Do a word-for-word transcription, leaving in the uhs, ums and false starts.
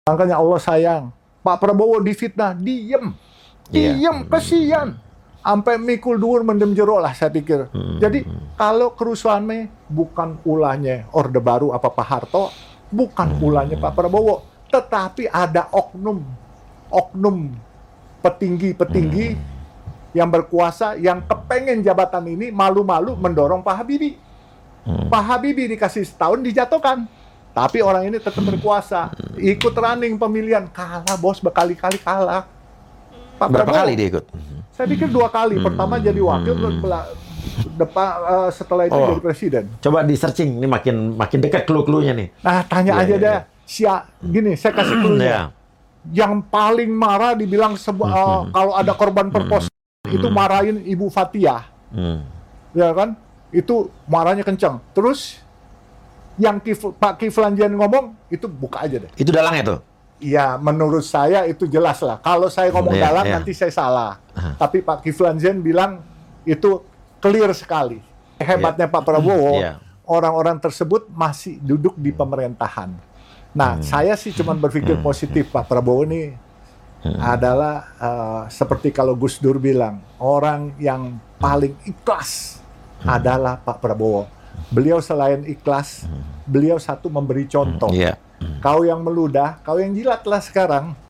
Makanya Allah sayang. Pak Prabowo difitnah, diem. Diem, yeah. Kesian. Sampai mikul dhuwur mendem jero lah saya pikir. Hmm. Jadi kalau kerusuhannya bukan ulahnya Orde Baru apa Pak Harto, bukan ulahnya Pak Prabowo, tetapi ada oknum, oknum petinggi-petinggi hmm. yang berkuasa, yang kepengen jabatan ini malu-malu mendorong Pak Habibie. Hmm. Pak Habibie dikasih setahun dijatuhkan, tapi orang ini tetap berkuasa, ikut running pemilihan, kalah bos, berkali-kali kalah. Pak Berapa Prabowo, kali dia ikut? saya pikir dua kali. Hmm. Pertama jadi wakil, hmm. depan uh, setelah itu oh. jadi presiden. Coba di searching, ini makin makin dekat clue-cluenya nih. Nah, tanya ya, aja ya, deh. Ya. Sia, gini, saya kasih clue-nya. Ya. Yang paling marah dibilang sebu- hmm. uh, kalau ada korban perkosaan hmm. itu marahin Ibu Fathia. Hmm. Ya kan? Itu marahnya kencang. Terus yang Kif- Pak Kiflan Zen ngomong, itu buka aja deh. Itu dalangnya tuh? Iya, menurut saya itu jelas lah. Kalau saya ngomong yeah, dalang, yeah. nanti saya salah. Uh-huh. Tapi Pak Kiflan Zen bilang itu clear sekali. Hebatnya yeah. Pak Prabowo, yeah. orang-orang tersebut masih duduk di pemerintahan. Nah, hmm. saya sih cuma berpikir hmm. positif. Pak Prabowo ini hmm. adalah uh, seperti kalau Gus Dur bilang, orang yang paling ikhlas hmm. adalah Pak Prabowo. Beliau selain ikhlas, hmm. beliau satu memberi contoh. Hmm. Yeah. Kau yang meludah, kau yang jilatlah sekarang.